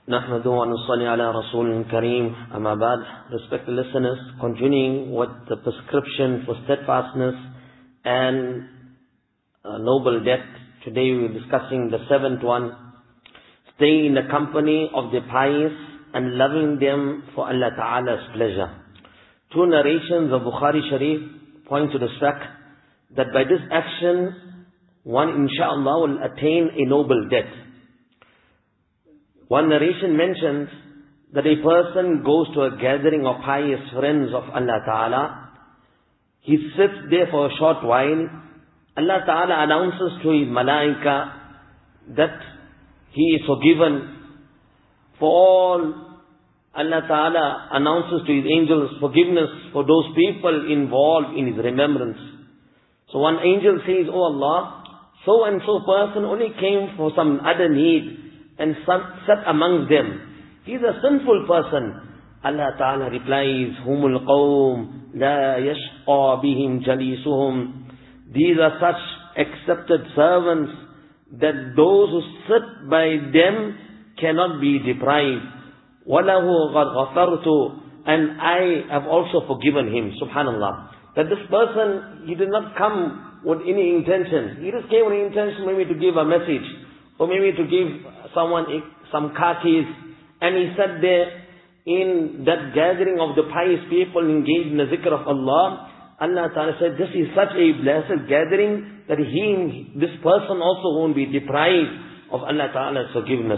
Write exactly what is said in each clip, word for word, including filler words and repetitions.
نحمده ونصلي على رسول الكريم أما بعد. Respected listeners, continuing with the prescription for steadfastness and uh, noble death, today we are discussing the seventh one. Stay in the company of the pious and loving them for Allah Ta'ala's pleasure. Two narrations of Bukhari Sharif point to the fact that by this action one inshaAllah will attain a noble death. One narration mentions that a person goes to a gathering of pious friends of Allah Ta'ala. He sits there for a short while. Allah Ta'ala announces to his malaika that he is forgiven for all. Allah Ta'ala announces to his angels forgiveness for those people involved in his remembrance. So one angel says, "Oh Allah, so and so person only came for some other need and sat amongst them. He is a sinful person." Allah Ta'ala replies, "Humul qawm la yashqa bihim jalisuhum." These are such accepted servants that those who sit by them cannot be deprived. وَلَهُ غَفَرْتُ, and I have also forgiven him. Subhanallah. That this person, he did not come with any intention. He just came with the intention maybe to give a message, or maybe to give someone some khakis, and he sat there in that gathering of the pious people engaged in the zikr of Allah. Allah Ta'ala said, this is such a blessed gathering that he, this person also won't be deprived of Allah Ta'ala's forgiveness.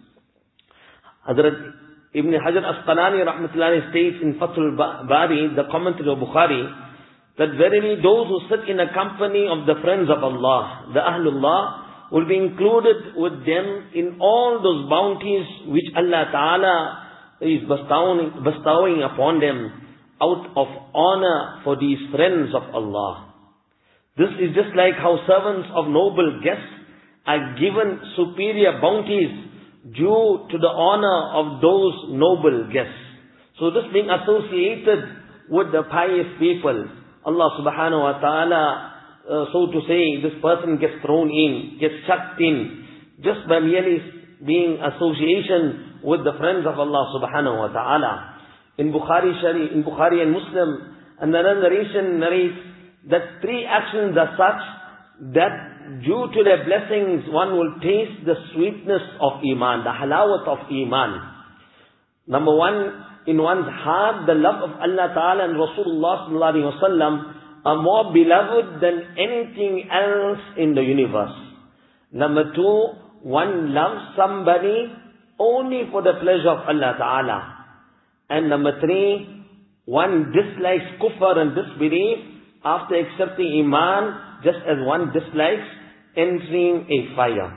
Hazrat Ibn Hajar Asqalani Rahmatullahi states in Fathul Bari, the commentary of Bukhari, that verily those who sit in the company of the friends of Allah, the Ahlullah, will be included with them in all those bounties which Allah Ta'ala is bestowing, bestowing upon them out of honor for these friends of Allah. This is just like how servants of noble guests are given superior bounties due to the honor of those noble guests. So this being associated with the pious people, Allah Subhanahu Wa Ta'ala, Uh, so to say, this person gets thrown in, gets chucked in, just by merely being association with the friends of Allah Subhanahu Wa Ta'ala. In Bukhari Sharif, in Bukhari and Muslim, another narration narrates that three actions are such that due to their blessings, one will taste the sweetness of Iman, the halawat of Iman. Number one, in one's heart, the love of Allah Ta'ala and Rasulullah Sallallahu Alaihi Wasallam are more beloved than anything else in the universe. Number two, one loves somebody only for the pleasure of Allah Ta'ala. And number three, one dislikes kufr and disbelief after accepting Iman, just as one dislikes entering a fire.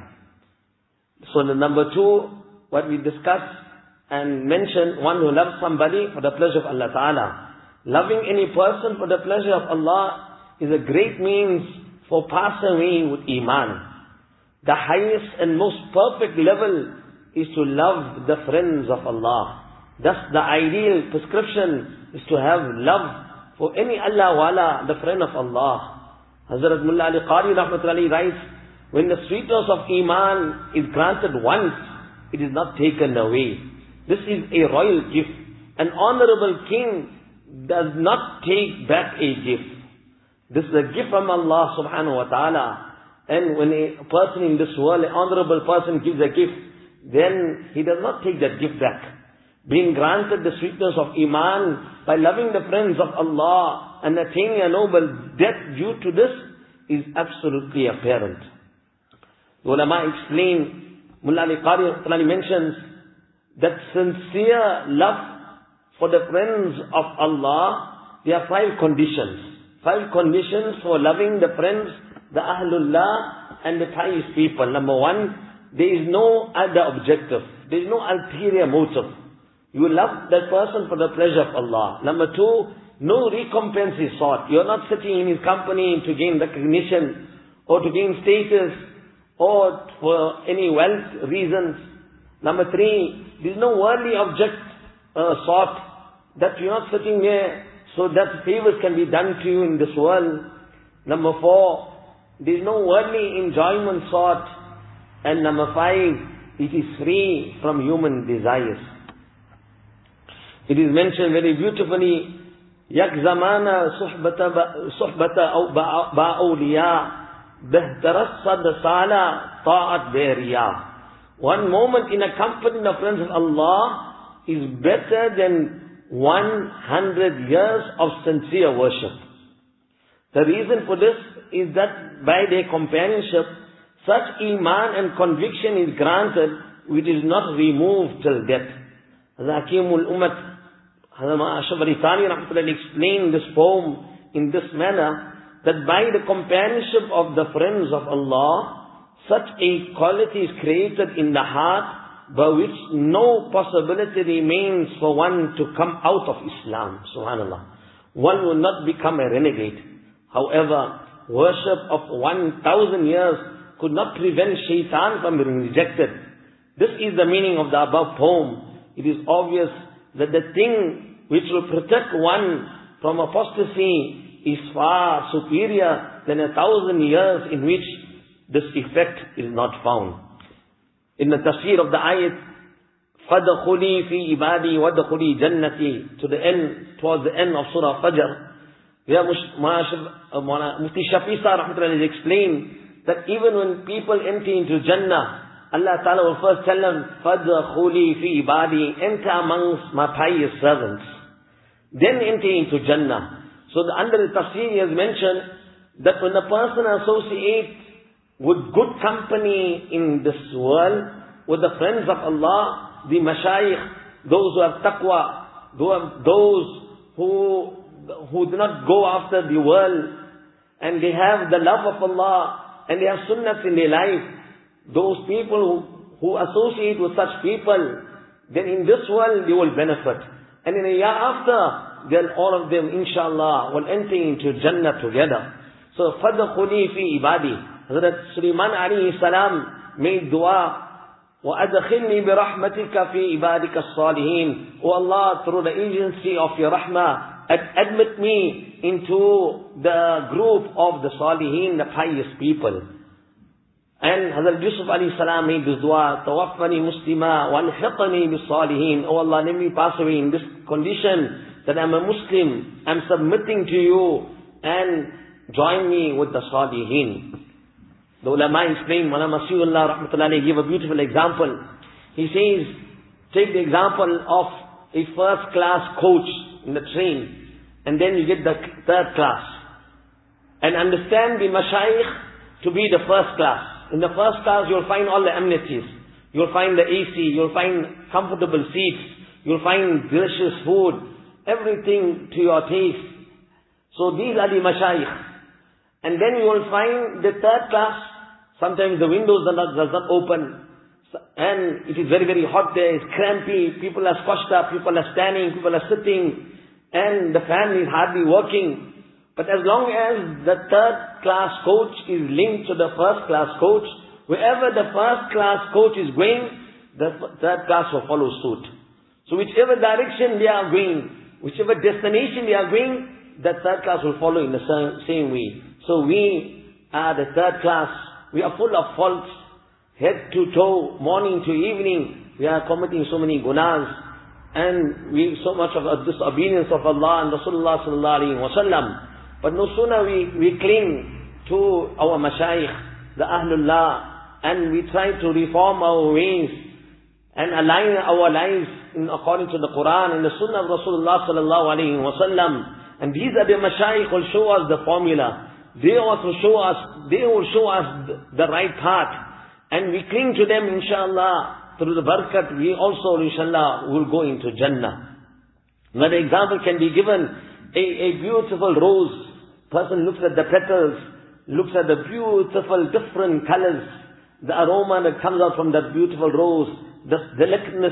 So the number two, what we discussed and mentioned, one who loves somebody for the pleasure of Allah Ta'ala. Loving any person for the pleasure of Allah is a great means for passing away with Iman. The highest and most perfect level is to love the friends of Allah. Thus the ideal prescription is to have love for any Allah wala, the friend of Allah. Hazrat Mullah Ali Qari Rahmatullahi writes, when the sweetness of Iman is granted once, it is not taken away. This is a royal gift. An honorable king does not take back a gift. This is a gift from Allah Subhanahu Wa Ta'ala. And when a person in this world, an honorable person gives a gift, then he does not take that gift back. Being granted the sweetness of Iman by loving the friends of Allah and attaining a noble death due to this is absolutely apparent. The ulama explain, Mullah Ali Qari mentions that sincere love for the friends of Allah, there are five conditions. Five conditions for loving the friends, the Ahlullah and the pious people. Number one, there is no other objective. There is no ulterior motive. You love that person for the pleasure of Allah. Number two, no recompense is sought. You are not sitting in his company to gain recognition or to gain status or for any wealth reasons. Number three, there is no worldly object uh, sought. That you're not sitting there so that favors can be done to you in this world. Number four, there is no worldly enjoyment sought. And number five, it is free from human desires. It is mentioned very beautifully, yak zamana suhbata suhbata ba'awliya bihtarassad sala ta'at beriya. One moment in a company of friends of Allah is better than one hundred years of sincere worship. The reason for this is that by their companionship, such iman and conviction is granted, which is not removed till death. Hakimul Ummat Hazrat Ashraf Ali Thani rahmatullahi explained this poem in this manner, that by the companionship of the friends of Allah, such a quality is created in the heart by which no possibility remains for one to come out of Islam. Subhanallah. One will not become a renegade. However, worship of one thousand years could not prevent shaitan from being rejected. This is the meaning of the above poem. It is obvious that the thing which will protect one from apostasy is far superior than a thousand years in which this effect is not found. In the tafsir of the ayat, فَدَخُلِي فِي إِبَادِي وَدَخُلِي جَنَّتِي, to the end, towards the end of Surah Fajr, where Mufti Shafi Sahib rahmatullahi explained that even when people enter into Jannah, Allah Ta'ala will first tell them, فَدَخُلِي فِي إِبَادِي, enter amongst my pious servants. Then enter into Jannah. So the, under the tafsir he has mentioned that when a person associates with good company in this world, with the friends of Allah, the mashayikh, those who have taqwa, those who, who do not go after the world, and they have the love of Allah, and they have sunnahs in their life, those people who, who associate with such people, then in this world they will benefit. And in a year after, then all of them, inshallah, will enter into Jannah together. So, فَدَخُلِي فِي إِبَادِي. Hazrat Sulaiman alayhi salam made dua, وَأَدْخِلْنِي بِرَحْمَتِكَ فِي إِبَادِكَ الصَّالِحِينَ. O Allah, through the agency of your rahmah, ad- admit me into the group of the salihin, the pious people. And Hazrat Yusuf alayhi salam made this dua, تَوَفَّنِي مُسْلِمًا وَالْحِقْنِي بِالصَّالِحِينَ. O Allah, let me pass away in this condition, that I'm a Muslim, I'm submitting to you, and join me with the salihin. The ulama explain, Mawlana Masihullah rahmatullahi give a beautiful example. He says, take the example of a first class coach in the train, and then you get the third class. And understand the mashayikh to be the first class. In the first class you'll find all the amenities. You'll find the A C, you'll find comfortable seats, you'll find delicious food, everything to your taste. So these are the mashayikh. And then you will find the third class, sometimes the windows are not, does not open, and it is very, very hot there, it's crampy, people are squashed up, people are standing, people are sitting, and the fan is hardly working. But as long as the third class coach is linked to the first class coach, wherever the first class coach is going, the third class will follow suit. So whichever direction they are going, whichever destination they are going, the third class will follow in the same, same way. So we are the third class. We are full of faults, head to toe, morning to evening. We are committing so many gunas, and we so much of a disobedience of Allah and Rasulullah sallallahu alaihi wasallam. But no sooner we, we cling to our mashayikh, the Ahlullah, and we try to reform our ways and align our lives in according to the Quran and the Sunnah of Rasulullah sallallahu alaihi wasallam. And these are the mashayikh who will show us the formula. They also show us, they will show us the, the right path. And we cling to them, inshallah, through the barakat, we also, inshallah, will go into Jannah. Another example can be given, a, a beautiful rose. Person looks at the petals, looks at the beautiful different colors, the aroma that comes out from that beautiful rose, the delicateness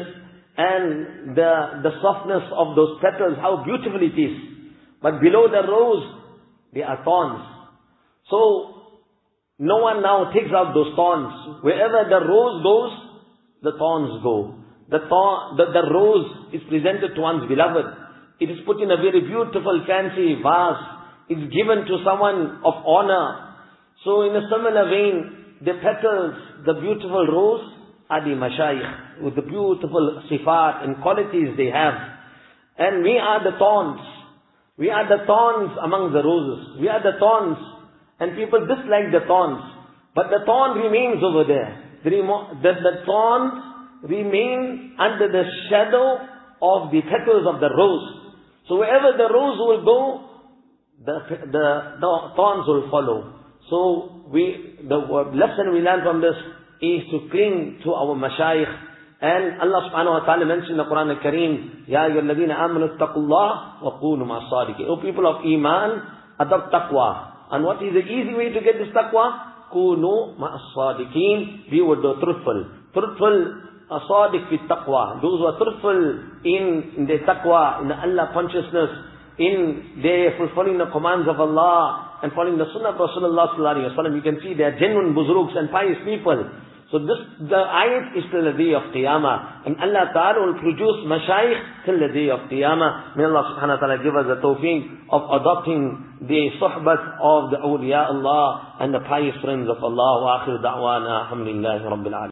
and the, the softness of those petals, how beautiful it is. But below the rose, there are thorns. So, no one now takes out those thorns. Wherever the rose goes, the thorns go. The, thorn, the, the rose is presented to one's beloved. It is put in a very beautiful, fancy vase. It's given to someone of honor. So in a similar vein, the petals, the beautiful rose, are the mashayikh with the beautiful sifat and qualities they have. And we are the thorns. We are the thorns among the roses. We are the thorns. And people dislike the thorns. But the thorn remains over there. The, the, the thorns remain under the shadow of the petals of the rose. So wherever the rose will go, the, the, the thorns will follow. So we, the lesson we learn from this is to cling to our mashayikh. And Allah subhanahu wa ta'ala mentioned in the Quran al-Kareem, Ya ayyuhalladhina amanu attaqullah wa kunu ma'as-sadiqin. O people of Iman, adopt taqwa. And what is the easy way to get this taqwa? Kunu ma'as-sadiqin. Be with the truthful. Truthful, as-sadiq fi taqwa. Those who are truthful in, in their taqwa, in the Allah consciousness, in their fulfilling the commands of Allah, and following the sunnah of Rasulullah sallallahu alaihi wasallam. You can see they are genuine buzruks and pious people. So this, the ayat is till the day of Qiyamah. And Allah Ta'ala will produce mashayikh till the day of Qiyamah. May Allah subhanahu wa ta'ala give us the tawfiq of adopting the suhbat of the awliya Allah and the pious friends of Allah. Wa akhir da'wana alhamdulillahi rabbil alamin.